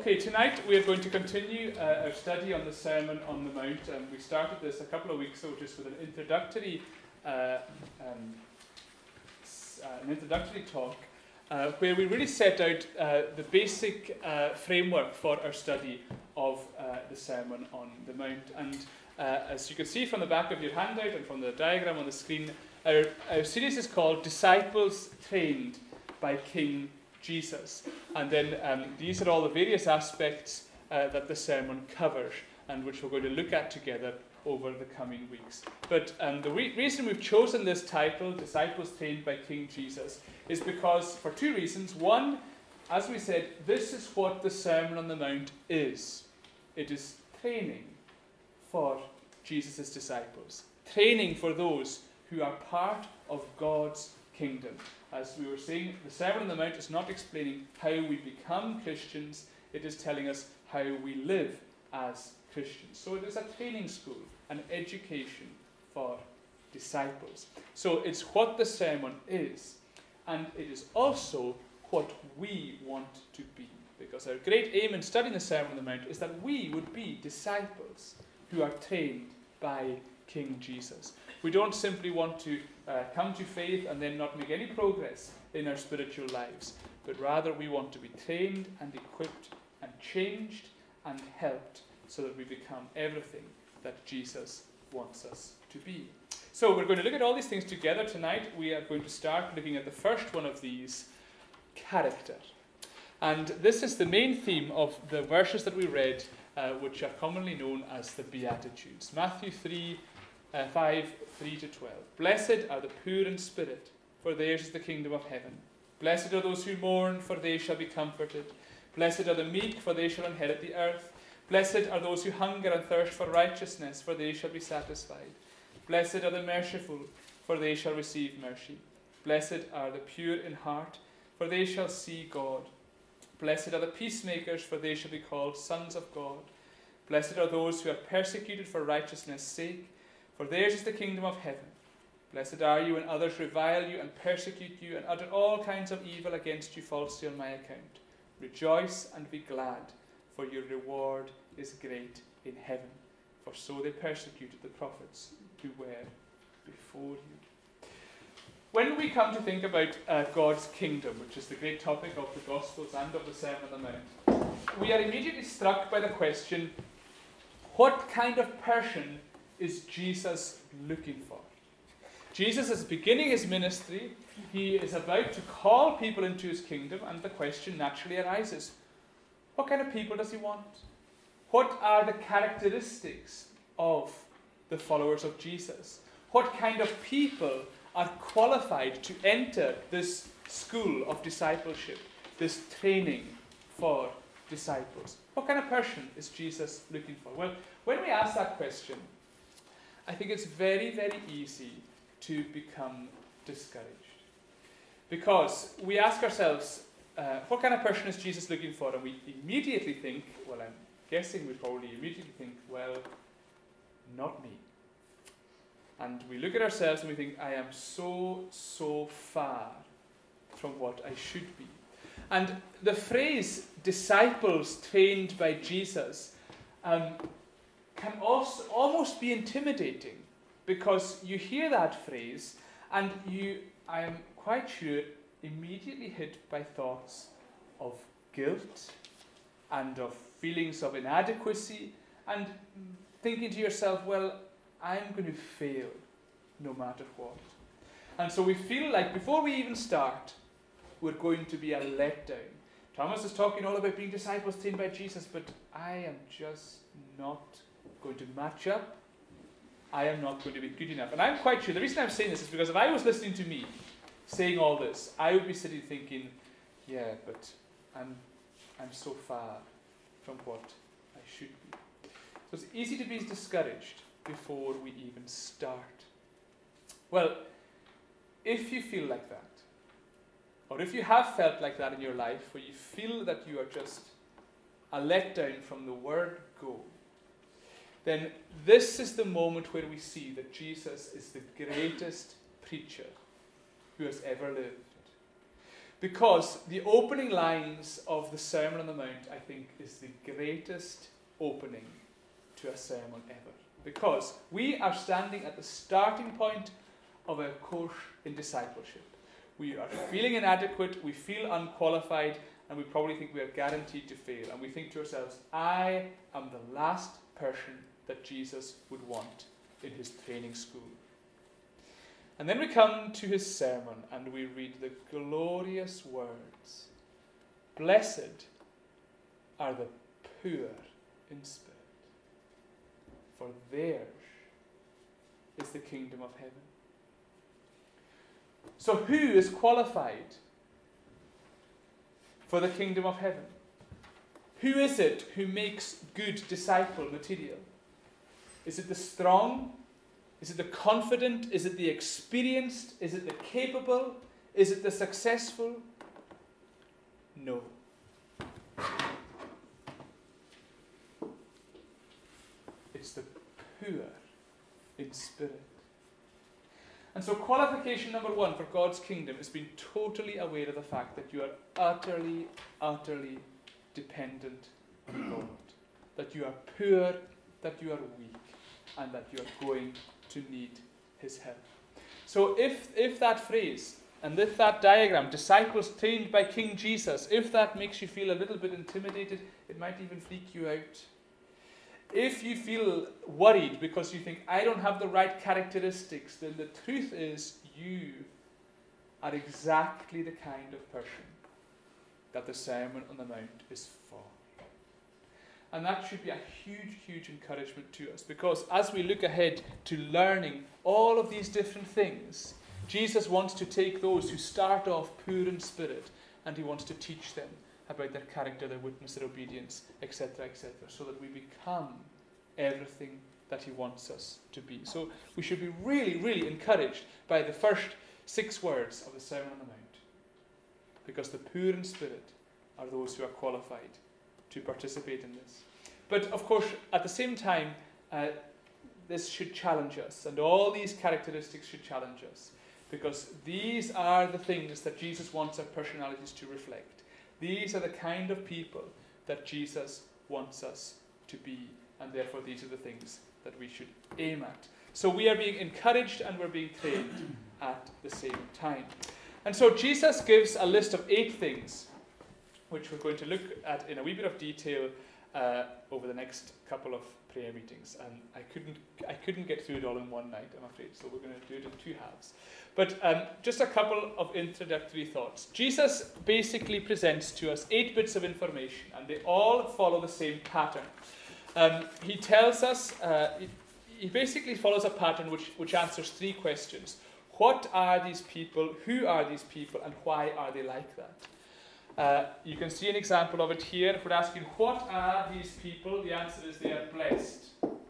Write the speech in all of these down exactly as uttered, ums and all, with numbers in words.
Okay, tonight we are going to continue uh, our study on the Sermon on the Mount, and we started this a couple of weeks ago just with an introductory, uh, um, s- uh, an introductory talk, uh, where we really set out uh, the basic uh, framework for our study of uh, the Sermon on the Mount. And uh, as you can see from the back of your handout and from the diagram on the screen, our, our series is called Disciples Trained by King Jesus. And then um, these are all the various aspects uh, that the sermon covers and which we're going to look at together over the coming weeks. But um, the re- reason we've chosen this title, Disciples Trained by King Jesus, is because, for two reasons. One, as we said, this is what the Sermon on the Mount is. It is training for Jesus' disciples. Training for those who are part of God's kingdom. As we were saying, the Sermon on the Mount is not explaining how we become Christians, it is telling us how we live as Christians. So it is a training school, an education for disciples. So it's what the sermon is, and it is also what we want to be. Because our great aim in studying the Sermon on the Mount is that we would be disciples who are trained by King Jesus. We don't simply want to uh, come to faith and then not make any progress in our spiritual lives, but rather we want to be trained and equipped and changed and helped so that we become everything that Jesus wants us to be. So we're going to look at all these things together tonight. We are going to start looking at the first one of these, character. And this is the main theme of the verses that we read, uh, which are commonly known as the Beatitudes. Matthew three, Uh, five, three to twelve. Blessed are the poor in spirit, for theirs is the kingdom of heaven. Blessed are those who mourn, for they shall be comforted. Blessed are the meek, for they shall inherit the earth. Blessed are those who hunger and thirst for righteousness, for they shall be satisfied. Blessed are the merciful, for they shall receive mercy. Blessed are the pure in heart, for they shall see God. Blessed are the peacemakers, for they shall be called sons of God. Blessed are those who are persecuted for righteousness' sake, for theirs is the kingdom of heaven. Blessed are you when others revile you and persecute you and utter all kinds of evil against you falsely on my account. Rejoice and be glad, for your reward is great in heaven. For so they persecuted the prophets who were before you. When we come to think about uh, God's kingdom, which is the great topic of the Gospels and of the Sermon on the Mount, we are immediately struck by the question, what kind of person is Jesus looking for? Jesus is beginning his ministry. He is about to call people into his kingdom, and the question naturally arises, what kind of people does he want? What are the characteristics of the followers of Jesus? What kind of people are qualified to enter this school of discipleship, this training for disciples? What kind of person is Jesus looking for? Well, when we ask that question, I think it's very, very easy to become discouraged. Because we ask ourselves, uh, what kind of person is Jesus looking for? And we immediately think, well, I'm guessing we probably immediately think, well, not me. And we look at ourselves and we think, I am so, so far from what I should be. And the phrase, disciples trained by Jesus, um, can also almost be intimidating, because you hear that phrase and you, I am quite sure, immediately hit by thoughts of guilt and of feelings of inadequacy and thinking to yourself, well, I'm going to fail no matter what. And so we feel like before we even start, we're going to be a letdown. Thomas is talking all about being disciples trained by Jesus, but I am just not going to match up. I am not going to be good enough. And I'm quite sure, the reason I'm saying this is because if I was listening to me saying all this, I would be sitting thinking, yeah, but I'm, I'm so far from what I should be. So it's easy to be discouraged before we even start. Well, if you feel like that, or if you have felt like that in your life, where you feel that you are just a letdown from the word go, then this is the moment where we see that Jesus is the greatest preacher who has ever lived. Because the opening lines of the Sermon on the Mount, I think, is the greatest opening to a sermon ever. Because we are standing at the starting point of a course in discipleship. We are feeling inadequate, we feel unqualified, and we probably think we are guaranteed to fail. And we think to ourselves, I am the last person that Jesus would want in his training school. And then we come to his sermon and we read the glorious words. Blessed are the poor in spirit, for theirs is the kingdom of heaven. So who is qualified for the kingdom of heaven? Who is it who makes good disciple material? Is it the strong? Is it the confident? Is it the experienced? Is it the capable? Is it the successful? No. It's the poor in spirit. And so qualification number one for God's kingdom is being totally aware of the fact that you are utterly, utterly dependent on God. That you are poor, that you are weak, and that you are going to need his help. So if, if that phrase, and if that diagram, disciples trained by King Jesus, if that makes you feel a little bit intimidated, it might even freak you out. If you feel worried because you think, I don't have the right characteristics, then the truth is you are exactly the kind of person that the Sermon on the Mount is for. And that should be a huge, huge encouragement to us, because as we look ahead to learning all of these different things, Jesus wants to take those who start off poor in spirit and he wants to teach them about their character, their witness, their obedience, et cetera, et cetera, so that we become everything that he wants us to be. So we should be really, really encouraged by the first six words of the Sermon on the Mount, because the poor in spirit are those who are qualified to participate in this. But of course, at the same time, uh, this should challenge us, and all these characteristics should challenge us, because these are the things that Jesus wants our personalities to reflect. These are the kind of people that Jesus wants us to be, and therefore these are the things that we should aim at. So we are being encouraged and we're being trained at the same time. And so Jesus gives a list of eight things, which we're going to look at in a wee bit of detail uh, over the next couple of prayer meetings. And I couldn't, I couldn't get through it all in one night, I'm afraid, so we're going to do it in two halves. But um, just a couple of introductory thoughts. Jesus basically presents to us eight bits of information, and they all follow the same pattern. Um, he tells us, uh, he, he basically follows a pattern which, which answers three questions. What are these people? Who are these people? And why are they like that? Uh, you can see an example of it here. If we're asking, what are these people? The answer is they are blessed.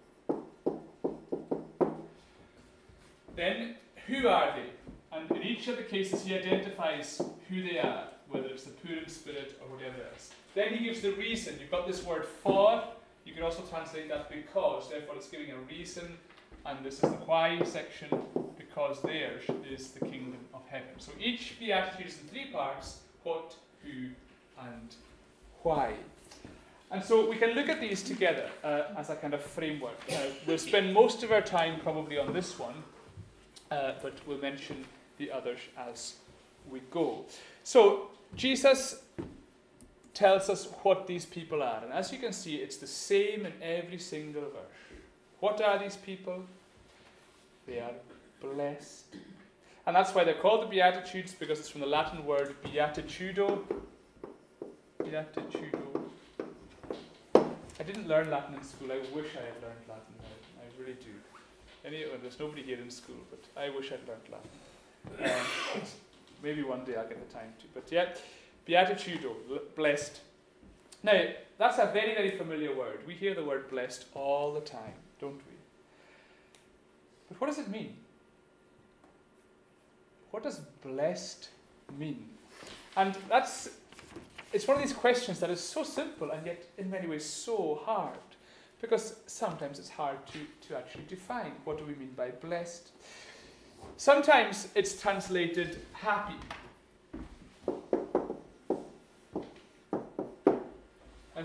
Then, who are they? And in each of the cases, he identifies who they are, whether it's the poor in spirit or whatever else. Then he gives the reason. You've got this word for. You can also translate that because. Therefore, it's giving a reason. And this is the why section, because theirs is the kingdom of heaven. So each beatitude is in three parts: what, who, and why. And so we can look at these together uh, as a kind of framework. Uh, we'll spend most of our time probably on this one, uh, but we'll mention the others as we go. So Jesus tells us what these people are. And as you can see, it's the same in every single verse. What are these people? They are blessed. And that's why they're called the Beatitudes, because it's from the Latin word beatitudo. Beatitudo. I didn't learn Latin in school. I wish I had learned Latin. I, I really do. Anyway, there's nobody here in school, but I wish I'd learned Latin. Um, maybe one day I'll get the time to. But yeah, beatitudo, blessed. Now, that's a very, very familiar word. We hear the word blessed all the time, don't we? But what does it mean? What does blessed mean? And that's, it's one of these questions that is so simple and yet in many ways so hard, because sometimes it's hard to, to actually define what do we mean by blessed. Sometimes it's translated happy.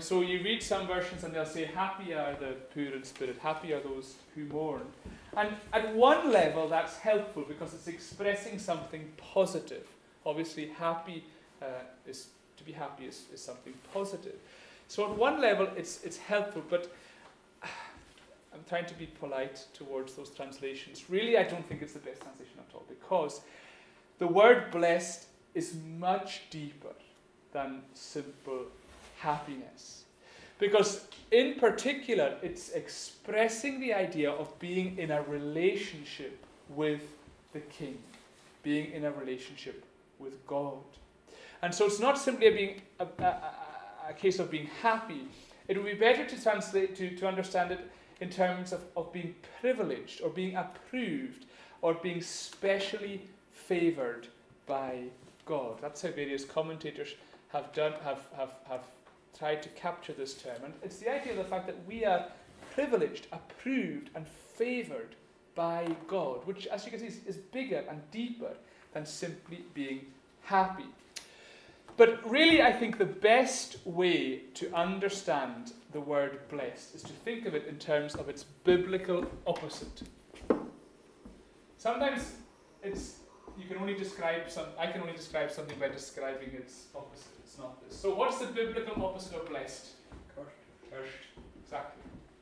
so you read some versions and they'll say, happy are the poor in spirit, happy are those who mourn. And at one level that's helpful because it's expressing something positive. Obviously happy uh, is, to be happy is, is something positive. So on one level it's, it's helpful, but I'm trying to be polite towards those translations. Really, I don't think it's the best translation at all, because the word blessed is much deeper than simple happiness. Because in particular, it's expressing the idea of being in a relationship with the King, being in a relationship with God. And so it's not simply a, being, a, a, a case of being happy. It would be better to translate, to, to understand it in terms of, of being privileged or being approved or being specially favoured by God. That's how various commentators have done have, have, have tried to capture this term. And it's the idea of the fact that we are privileged, approved and favoured by God, which, as you can see, is, is bigger and deeper than simply being happy. But really, I think the best way to understand the word blessed is to think of it in terms of its biblical opposite. Sometimes it's you can only describe some. I can only describe something by describing its opposite. It's not this. So, what's the biblical opposite of blessed? Cursed. Cursed. Exactly.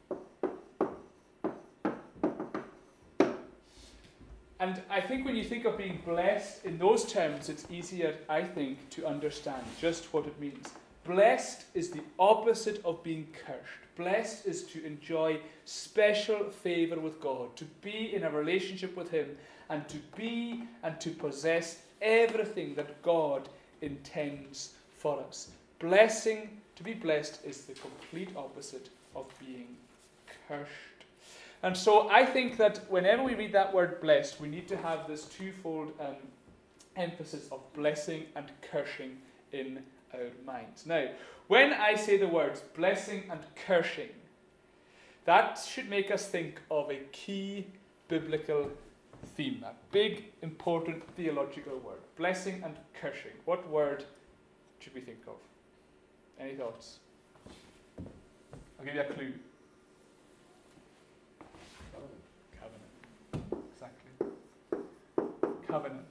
And I think when you think of being blessed in those terms, it's easier, I think, to understand just what it means. Blessed is the opposite of being cursed. Blessed is to enjoy special favour with God, to be in a relationship with Him, and to be and to possess everything that God intends for us. Blessing, to be blessed, is the complete opposite of being cursed. And so I think that whenever we read that word blessed, we need to have this twofold um, emphasis of blessing and cursing in our minds. Now, when I say the words blessing and cursing, that should make us think of a key biblical theme, a big, important theological word. Blessing and cursing. What word should we think of? Any thoughts? I'll give you a clue. Covenant. Exactly. Covenant.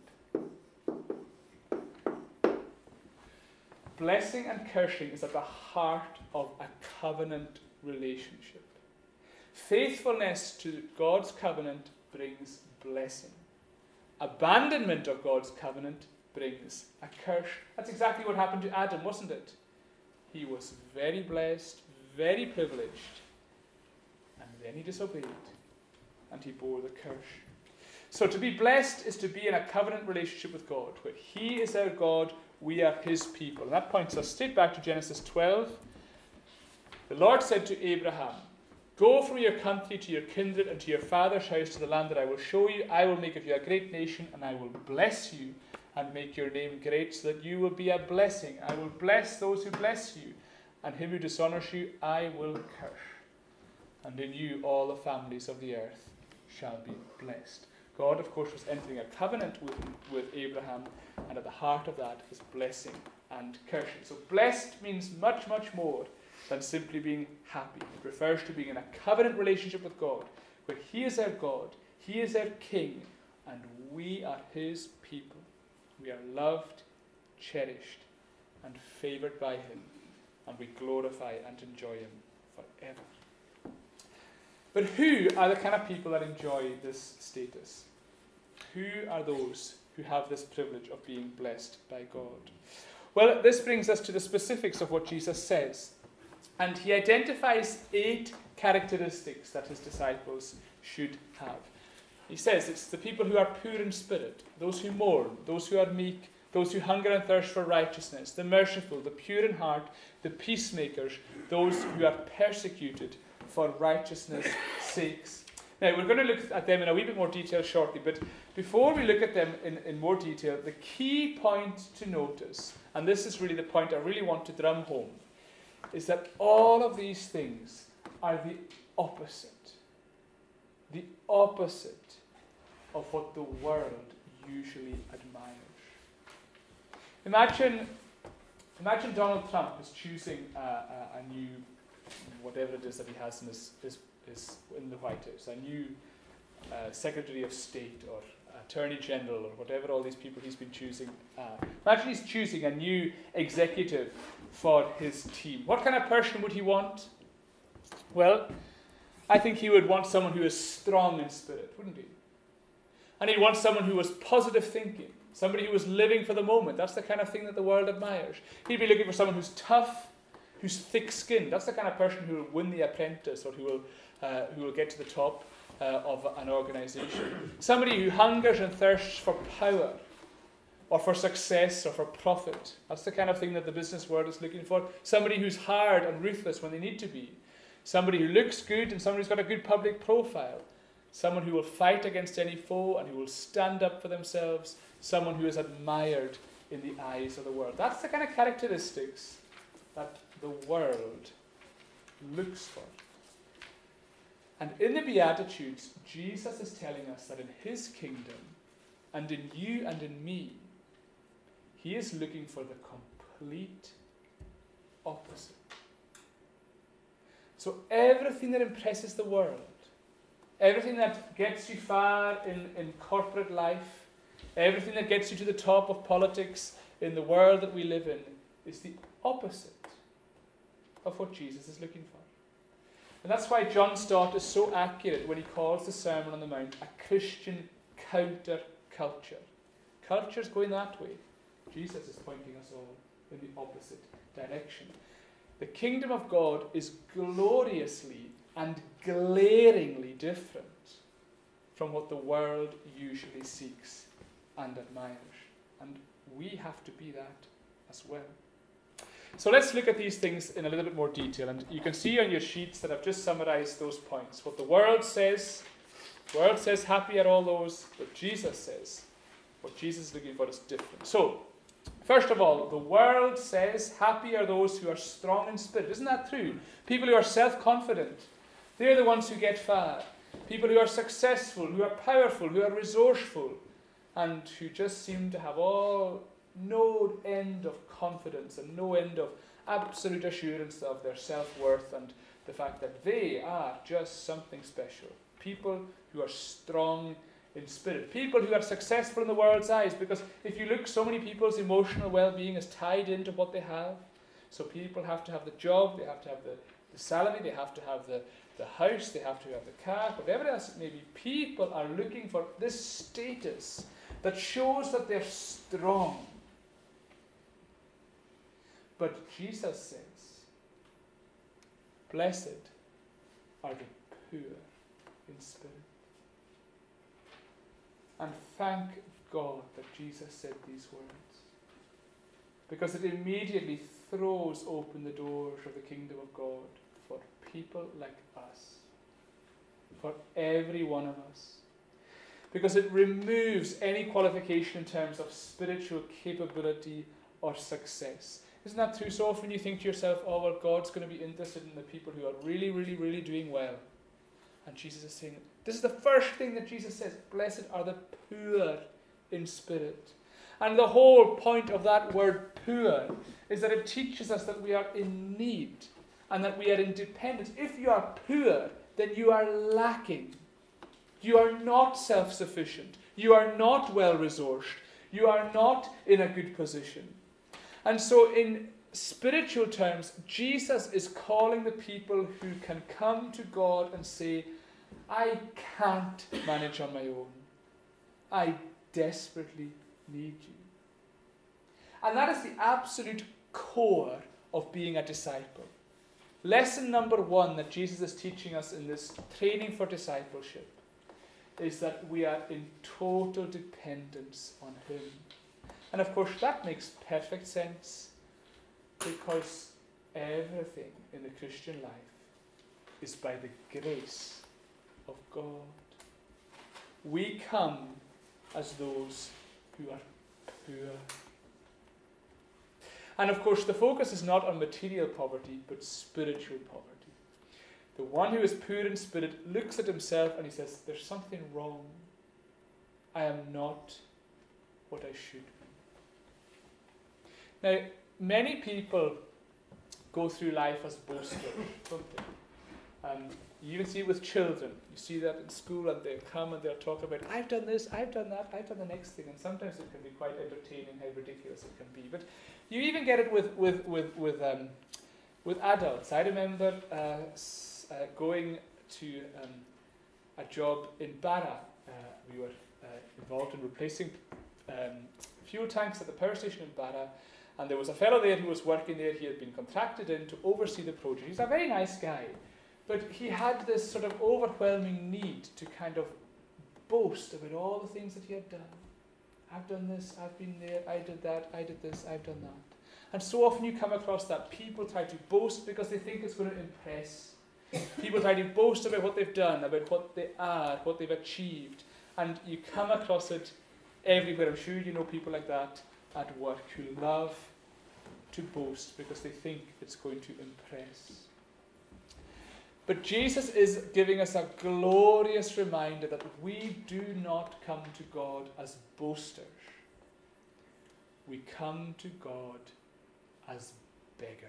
Blessing and cursing is at the heart of a covenant relationship. Faithfulness to God's covenant brings blessing. Abandonment of God's covenant brings a curse. That's exactly what happened to Adam, wasn't it? He was very blessed, very privileged, and then he disobeyed, and he bore the curse. So to be blessed is to be in a covenant relationship with God, where He is our God, we are His people. And that points us straight back to Genesis twelve. The Lord said to Abraham, "Go from your country to your kindred and to your father's house to the land that I will show you. I will make of you a great nation, and I will bless you and make your name great, so that you will be a blessing. I will bless those who bless you, and him who dishonors you I will curse. And in you all the families of the earth shall be blessed." God, of course, was entering a covenant with, with Abraham, and at the heart of that is blessing and cursing. So blessed means much, much more than simply being happy. It refers to being in a covenant relationship with God, where He is our God, He is our King, and we are His people. We are loved, cherished, and favoured by Him, and we glorify and enjoy Him forever. But who are the kind of people that enjoy this status? Who are those who have this privilege of being blessed by God? Well, this brings us to the specifics of what Jesus says. And He identifies eight characteristics that His disciples should have. He says it's the people who are poor in spirit, those who mourn, those who are meek, those who hunger and thirst for righteousness, the merciful, the pure in heart, the peacemakers, those who are persecuted for righteousness' sakes. Now, we're going to look at them in a wee bit more detail shortly, but before we look at them in, in more detail, the key point to notice, and this is really the point I really want to drum home, is that all of these things are the opposite. The opposite of what the world usually admires. Imagine, imagine Donald Trump is choosing uh, a, a new, whatever it is that he has in his, his, his in the White House, a new uh, Secretary of State or Attorney General or whatever all these people he's been choosing. Uh, imagine he's choosing a new executive for his team. What kind of person would he want? Well, I think he would want someone who is strong in spirit, wouldn't he? And he'd want someone who was positive thinking, somebody who was living for the moment. That's the kind of thing that the world admires. He'd be looking for someone who's tough, who's thick-skinned. That's the kind of person who will win The Apprentice or who will, uh, who will get to the top uh, of an organization. Somebody who hungers and thirsts for power or for success or for profit. That's the kind of thing that the business world is looking for. Somebody who's hard and ruthless when they need to be. Somebody who looks good and somebody who's got a good public profile. Someone who will fight against any foe and who will stand up for themselves. Someone who is admired in the eyes of the world. That's the kind of characteristics that the world looks for. And in the Beatitudes, Jesus is telling us that in his kingdom, and in you and in me, he is looking for the complete opposite. So everything that impresses the world, everything that gets you far in, in corporate life, everything that gets you to the top of politics in the world that we live in, is the opposite of what Jesus is looking for. And that's why John Stott is so accurate when he calls the Sermon on the Mount a Christian counter-culture. Culture's going that way. Jesus is pointing us all in the opposite direction. The kingdom of God is gloriously and glaringly different from what the world usually seeks and admires. And we have to be that as well. So let's look at these things in a little bit more detail. And you can see on your sheets that I've just summarized those points. What the world says, the world says happy are all those, but Jesus says, what Jesus is looking for is different. So, first of all, the world says happy are those who are strong in spirit. Isn't that true? People who are self-confident. They're the ones who get far. People who are successful, who are powerful, who are resourceful, and who just seem to have all no end of confidence and no end of absolute assurance of their self-worth and the fact that they are just something special. People who are strong in spirit. People who are successful in the world's eyes, because if you look, so many people's emotional well-being is tied into what they have. So people have to have the job, they have to have the, the salary, they have to have the, the house, they have to have the car, whatever else it may be. People are looking for this status that shows that they're strong. But Jesus says, blessed are the poor in spirit. And thank God that Jesus said these words, because it immediately throws open the doors of the kingdom of God for people like us, for every one of us, because it removes any qualification in terms of spiritual capability or success. Isn't that true? So often you think to yourself, oh, well, God's going to be interested in the people who are really, really, really doing well. And Jesus is saying, this is the first thing that Jesus says, blessed are the poor in spirit. And the whole point of that word poor is that it teaches us that we are in need and that we are independent. If you are poor, then you are lacking. You are not self-sufficient. You are not well-resourced. You are not in a good position. And so in spiritual terms, Jesus is calling the people who can come to God and say, I can't manage on my own. I desperately need you. And that is the absolute core of being a disciple. Lesson number one that Jesus is teaching us in this training for discipleship is that we are in total dependence on him. And of course that makes perfect sense, because everything in the Christian life is by the grace of God. We come as those who are poor. And of course the focus is not on material poverty, but spiritual poverty. The one who is poor in spirit looks at himself and he says, there's something wrong. I am not what I should be. Now, many people go through life as boasters, don't they? Um, you even see it with children. You see that in school, and they'll come and they'll talk about, I've done this, I've done that, I've done the next thing. And sometimes it can be quite entertaining how ridiculous it can be. But you even get it with with with with, um, with adults. I remember uh, s- uh, going to um, a job in Barra. Uh, we were uh, involved in replacing um, fuel tanks at the power station in Barra. And there was a fellow there who was working there. He had been contracted in to oversee the project. He's a very nice guy. But he had this sort of overwhelming need to kind of boast about all the things that he had done. I've done this, I've been there, I did that, I did this, I've done that. And so often you come across that people try to boast because they think it's going to impress. People try to boast about what they've done, about what they are, what they've achieved. And you come across it everywhere. I'm sure you know people like that at work who love to boast because they think it's going to impress. But Jesus is giving us a glorious reminder that we do not come to God as boasters. We come to God as beggars.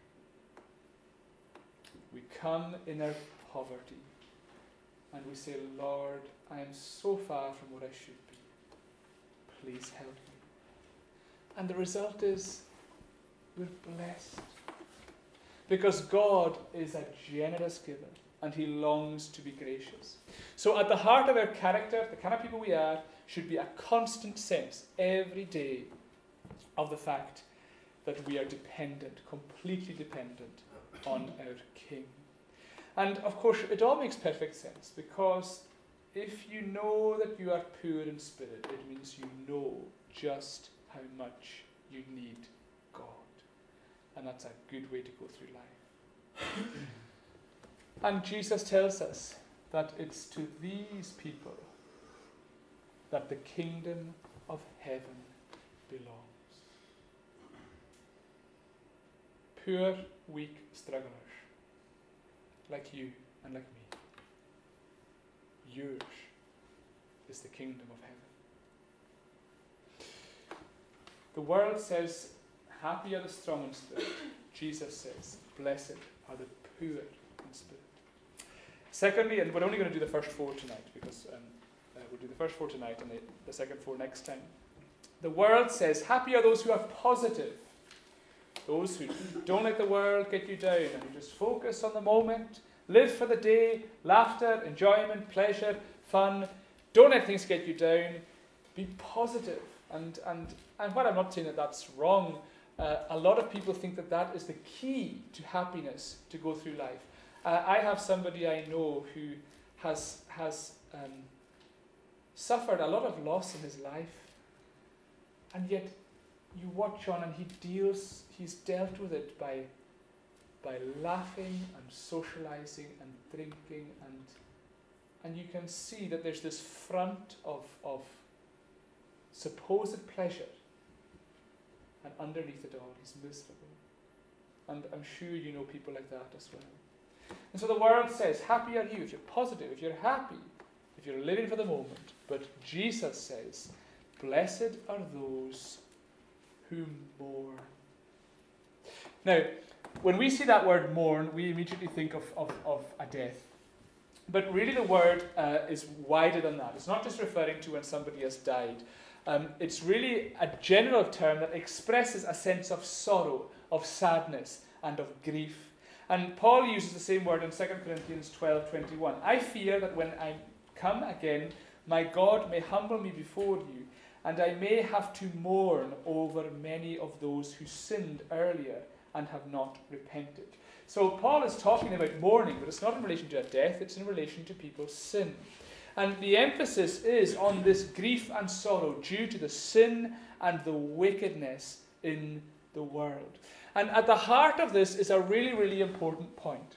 We come in our poverty and we say, Lord, I am so far from what I should be. Please help me. And the result is we're blessed. Because God is a generous giver and he longs to be gracious. So at the heart of our character, the kind of people we are, should be a constant sense every day of the fact that we are dependent, completely dependent on our King. And of course, it all makes perfect sense, because if you know that you are poor in spirit, it means you know just how much you need God. And that's a good way to go through life. And Jesus tells us that it's to these people that the kingdom of heaven belongs. Poor, weak strugglers, like you and like me. Yours is the kingdom of heaven. The world says, happy are the strong in spirit. Jesus says, blessed are the poor in spirit. Secondly, and we're only going to do the first four tonight, because um, uh, we'll do the first four tonight and the, the second four next time. The world says, happy are those who are positive. Those who don't let the world get you down and who just focus on the moment, live for the day, laughter, enjoyment, pleasure, fun. Don't let things get you down. Be positive. And, and, and while I'm not saying that that's wrong, uh, a lot of people think that that is the key to happiness to go through life. Uh, I have somebody I know who has, has um, suffered a lot of loss in his life, and yet you watch on and he deals, he's dealt with it by, by laughing and socializing and drinking, and, and you can see that there's this front of, of supposed pleasure, and underneath it all he's miserable. And I'm sure you know people like that as well. And so the world says, happy are you if you're positive, if you're happy, if you're living for the moment. But Jesus says, blessed are those who mourn. Now, when we see that word mourn, we immediately think of, of, of a death. But really the word uh, is wider than that. It's not just referring to when somebody has died. Um, it's really a general term that expresses a sense of sorrow, of sadness, and of grief. And Paul uses the same word in Second Corinthians twelve twenty-one. I fear that when I come again, my God may humble me before you, and I may have to mourn over many of those who sinned earlier and have not repented. So Paul is talking about mourning, but it's not in relation to a death, it's in relation to people's sin. And the emphasis is on this grief and sorrow due to the sin and the wickedness in the world. And at the heart of this is a really, really important point.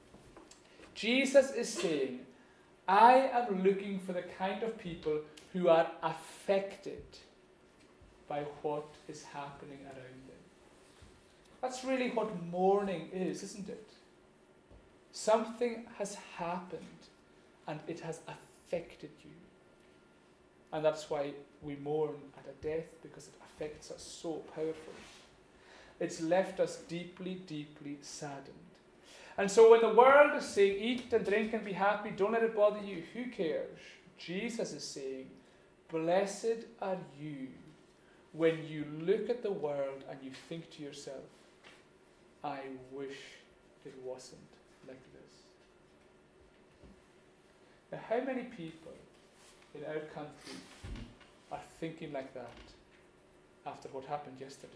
Jesus is saying, I am looking for the kind of people who are affected by what is happening around them. That's really what mourning is, isn't it? Something has happened and it has affected you. And that's why we mourn at a death, because it affects us so powerfully. It's left us deeply, deeply saddened. And so when the world is saying, eat and drink and be happy, don't let it bother you, who cares? Jesus is saying, blessed are you when you look at the world and you think to yourself, I wish it wasn't like this. Now, how many people in our country are thinking like that after what happened yesterday?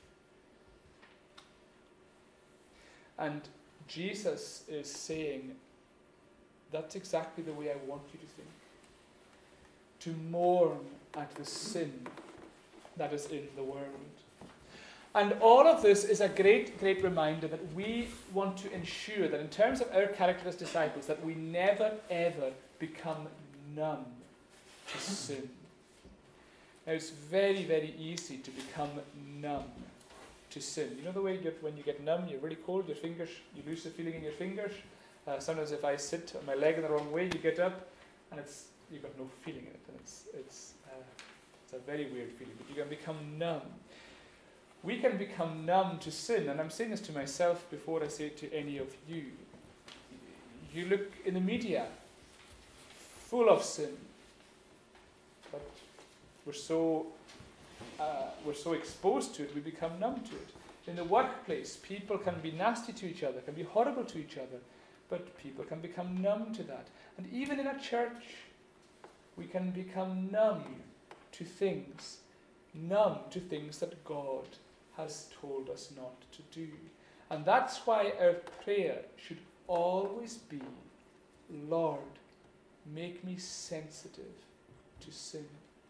And Jesus is saying, that's exactly the way I want you to think. To mourn at the sin that is in the world. And all of this is a great, great reminder that we want to ensure that in terms of our character as disciples, that we never, ever become numb to sin. Now, it's very, very easy to become numb to sin. You know the way you get, when you get numb, you're really cold, your fingers, you lose the feeling in your fingers. Uh, sometimes if I sit on my leg in the wrong way, you get up and it's you've got no feeling in it, and it's it's uh, it's a very weird feeling. But you can become numb. We can become numb to sin, and I'm saying this to myself before I say it to any of you. You look in the media, full of sin, but we're so uh, we're so exposed to it, we become numb to it. In the workplace, people can be nasty to each other, can be horrible to each other, but people can become numb to that. And even in a church, we can become numb to things, numb to things that God has told us not to do. And that's why our prayer should always be, Lord, make me sensitive to sin.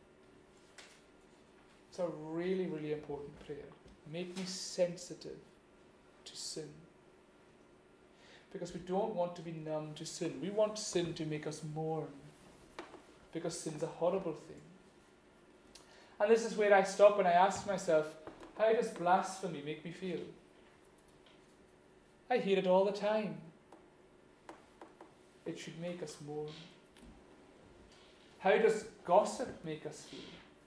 It's a really, really important prayer. Make me sensitive to sin. Because we don't want to be numb to sin. We want sin to make us mourn. Because sin's a horrible thing. And this is where I stop and I ask myself, how does blasphemy make me feel? I hear it all the time. It should make us mourn. How does gossip make us feel?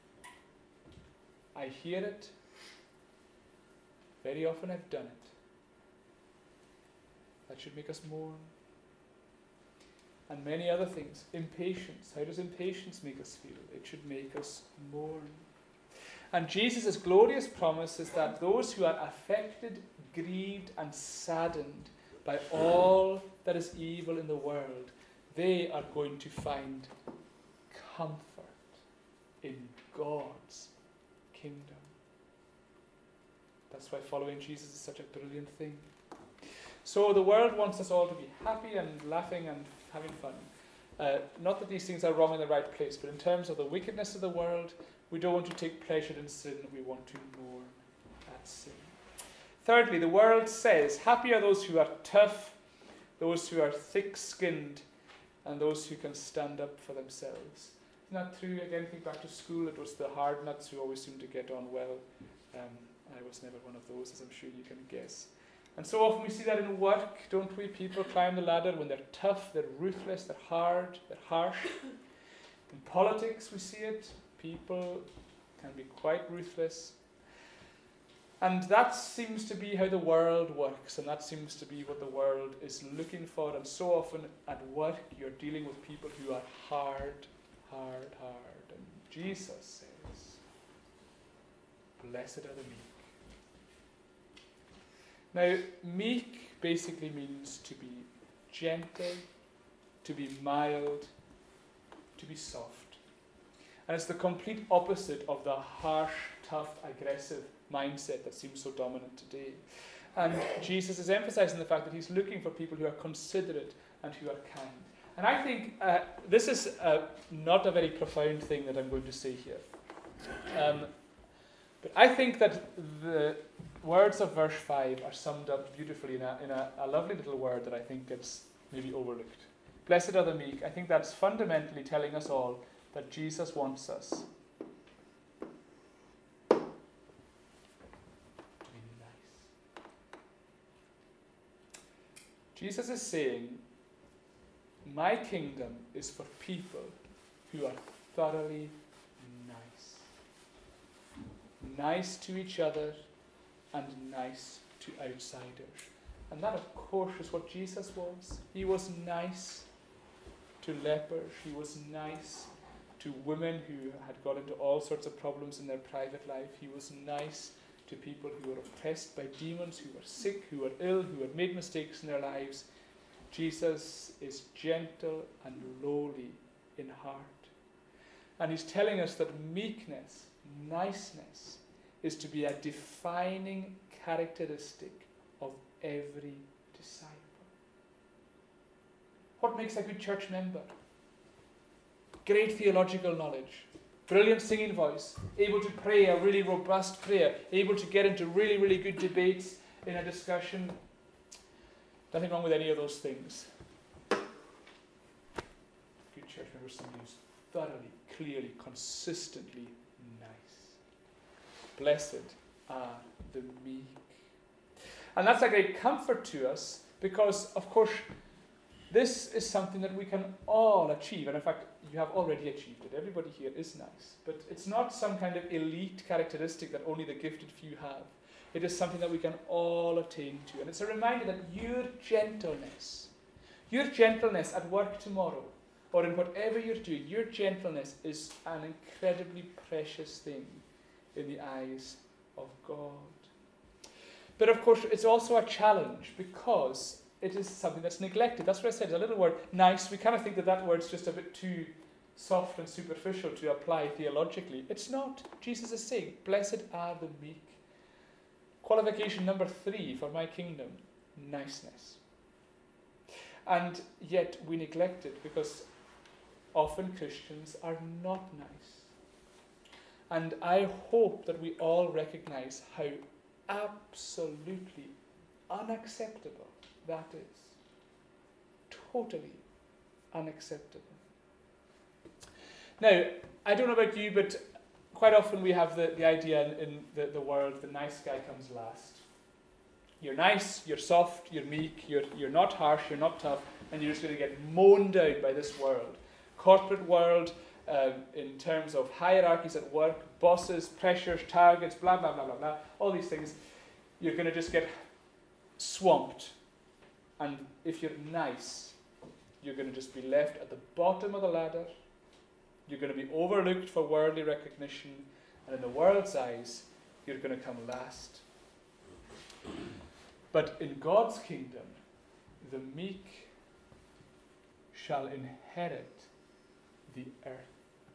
I hear it. Very often I've done it. That should make us mourn. And many other things. Impatience. How does impatience make us feel? It should make us mourn. And Jesus' glorious promise is that those who are affected, grieved, and saddened by all that is evil in the world, they are going to find comfort in God's kingdom. That's why following Jesus is such a brilliant thing. So the world wants us all to be happy and laughing and having fun. Uh, not that these things are wrong in the right place, but in terms of the wickedness of the world, we don't want to take pleasure in sin, we want to mourn at sin. Thirdly, the world says, happy are those who are tough, those who are thick-skinned, and those who can stand up for themselves. Isn't that true? Again, think back to school, it was the hard nuts who always seemed to get on well. Um, I was never one of those, as I'm sure you can guess. And so often we see that in work, don't we? People climb the ladder when they're tough, they're ruthless, they're hard, they're harsh. In politics we see it. People can be quite ruthless. And that seems to be how the world works, and that seems to be what the world is looking for. And so often at work you're dealing with people who are hard, hard, hard. And Jesus says, blessed are the meek. Now, meek basically means to be gentle, to be mild, to be soft. And it's the complete opposite of the harsh, tough, aggressive mindset that seems so dominant today. And Jesus is emphasizing the fact that he's looking for people who are considerate and who are kind. And I think uh, this is uh, not a very profound thing that I'm going to say here. Um, but I think that the words of verse five are summed up beautifully in, a, in a, a lovely little word that I think gets maybe overlooked. Blessed are the meek. I think that's fundamentally telling us all that Jesus wants us to be nice. Jesus is saying, my kingdom is for people who are thoroughly nice. Nice to each other and nice to outsiders. And that, of course, is what Jesus was. He was nice to lepers. He was nice to women who had got into all sorts of problems in their private life. He was nice to people who were oppressed by demons, who were sick, who were ill, who had made mistakes in their lives. Jesus is gentle and lowly in heart. And he's telling us that meekness, niceness, is to be a defining characteristic of every disciple. What makes a good church member? Great theological knowledge, brilliant singing voice, able to pray a really robust prayer, able to get into really, really good debates in a discussion. Nothing wrong with any of those things. Good church member is somebody who's thoroughly, clearly, consistently nice. Blessed are the meek. And that's a great comfort to us because, of course, this is something that we can all achieve. And in fact, you have already achieved it. Everybody here is nice. But it's not some kind of elite characteristic that only the gifted few have. It is something that we can all attain to. And it's a reminder that your gentleness, your gentleness at work tomorrow, or in whatever you're doing, your gentleness is an incredibly precious thing in the eyes of God. But of course, it's also a challenge because it is something that's neglected. That's what I said, a little word, nice. We kind of think that that word's just a bit too soft and superficial to apply theologically. It's not. Jesus is saying, blessed are the meek. Qualification number three for my kingdom, niceness. And yet we neglect it because often Christians are not nice. And I hope that we all recognize how absolutely unacceptable that is. Totally unacceptable. Now, I don't know about you, but quite often we have the, the idea in, in the, the world, the nice guy comes last. You're nice, you're soft, you're meek, you're, you're not harsh, you're not tough, and you're just going to get mown down by this world. Corporate world, um, in terms of hierarchies at work, bosses, pressures, targets, blah, blah, blah, blah, blah, all these things, you're going to just get swamped. And if you're nice, you're going to just be left at the bottom of the ladder. You're going to be overlooked for worldly recognition. And in the world's eyes, you're going to come last. But in God's kingdom, the meek shall inherit the earth.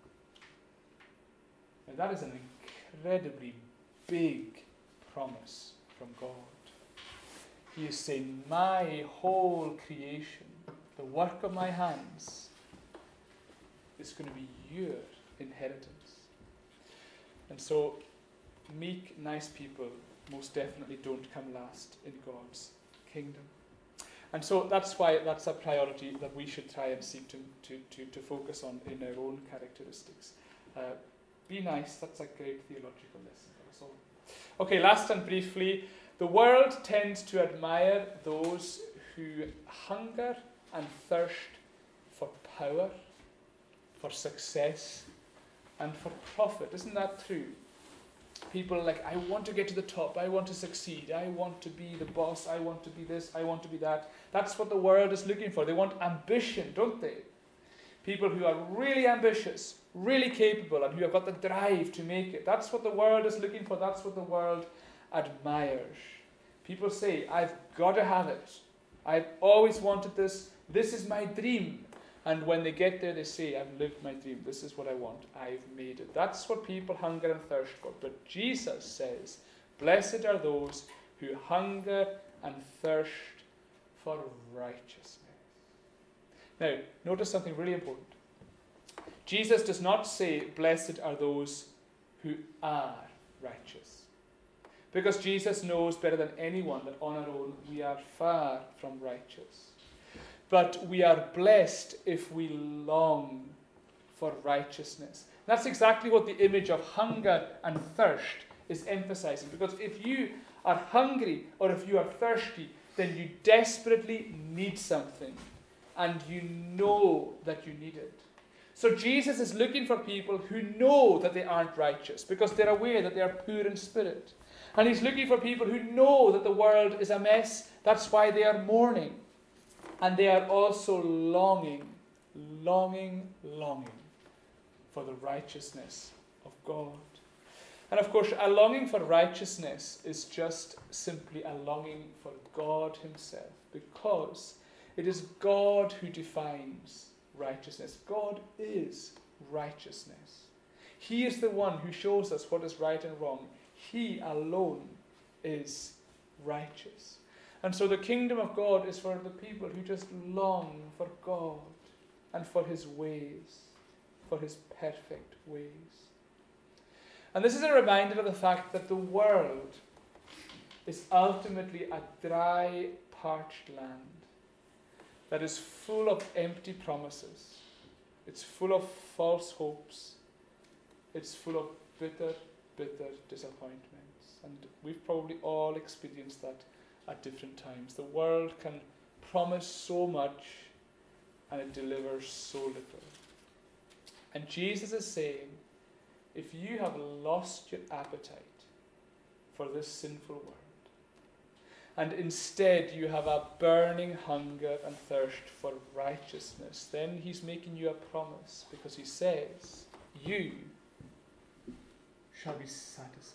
And that is an incredibly big promise from God. He is saying, my whole creation, the work of my hands, is going to be your inheritance. And so, meek, nice people most definitely don't come last in God's kingdom. And so that's why that's a priority that we should try and seek to, to, to, to focus on in our own characteristics. Uh, be nice, that's a great theological lesson for us all. Okay, last and briefly, the world tends to admire those who hunger and thirst for power, for success, and for profit. Isn't that true? People are like, I want to get to the top, I want to succeed, I want to be the boss, I want to be this, I want to be that. That's what the world is looking for. They want ambition, don't they? People who are really ambitious, really capable, and who have got the drive to make it. That's what the world is looking for. That's what the world admires. People say, I've got to have it. I've always wanted this. This is my dream. And when they get there, they say, I've lived my dream. This is what I want. I've made it. That's what people hunger and thirst for. But Jesus says, blessed are those who hunger and thirst for righteousness. Now, notice something really important. Jesus does not say, blessed are those who are righteous. Because Jesus knows better than anyone that on our own we are far from righteous. But we are blessed if we long for righteousness. That's exactly what the image of hunger and thirst is emphasizing. Because if you are hungry or if you are thirsty, then you desperately need something. And you know that you need it. So Jesus is looking for people who know that they aren't righteous because they're aware that they are poor in spirit. And he's looking for people who know that the world is a mess. That's why they are mourning. And they are also longing, longing, longing for the righteousness of God. And of course, a longing for righteousness is just simply a longing for God himself, because it is God who defines righteousness. God is righteousness. He is the one who shows us what is right and wrong. He alone is righteous. And so the kingdom of God is for the people who just long for God and for his ways, for his perfect ways. And this is a reminder of the fact that the world is ultimately a dry, parched land that is full of empty promises. It's full of false hopes. It's full of bitter, bitter disappointments. And we've probably all experienced that at different times. The world can promise so much and it delivers so little. And Jesus is saying, if you have lost your appetite for this sinful world, and instead you have a burning hunger and thirst for righteousness, then he's making you a promise, because he says, you shall be satisfied.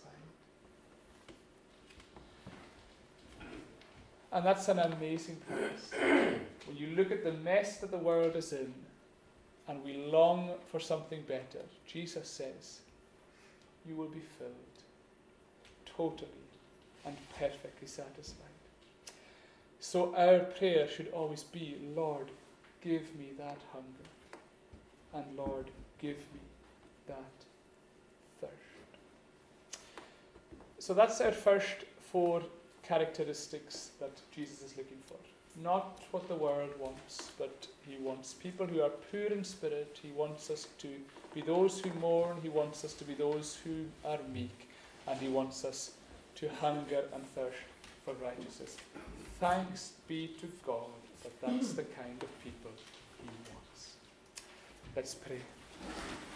And that's an amazing promise. When you look at the mess that the world is in, and we long for something better, Jesus says, you will be filled, totally and perfectly satisfied. So our prayer should always be, Lord, give me that hunger, and Lord, give me that thirst. So that's our first four characteristics that Jesus is looking for. Not what the world wants, but he wants people who are poor in spirit. He wants us to be those who mourn. He wants us to be those who are meek. And he wants us to hunger and thirst for righteousness. Thanks be to God that that's the kind of people he wants. Let's pray.